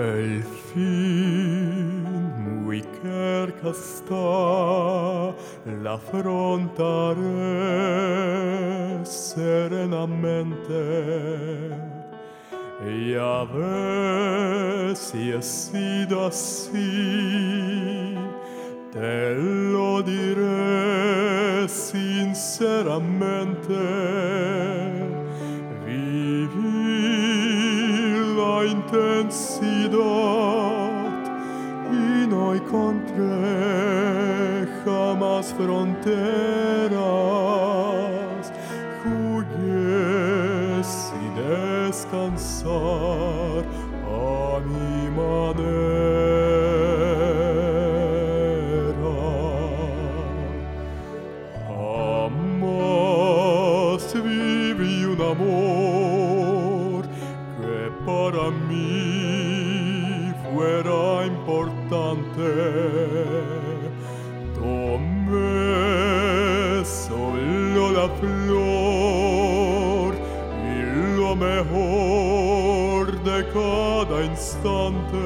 El fin muy cerca está, la afrontaré serenamente. Ya ves si he sido así, te lo diré sinceramente. La intensidad y no encontré jamás fronteras. Jugué sin descansar a mi manera. Jamás viví un amor para mí fuera importante. Tomé solo la flor y lo mejor de cada instante.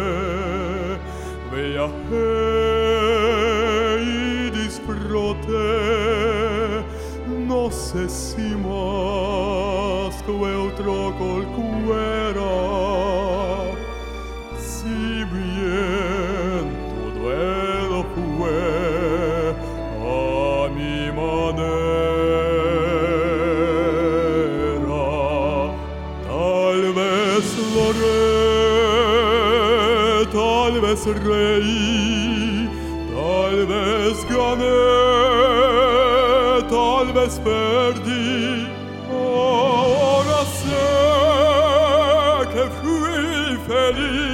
Viajé y disfruté, no sé si más que otro cualquiera. Si bien tu duelo fue a mi manera, tal vez lloré, tal vez reí, tal vez gané, tal vez perdí. Ahora sé que fui feliz.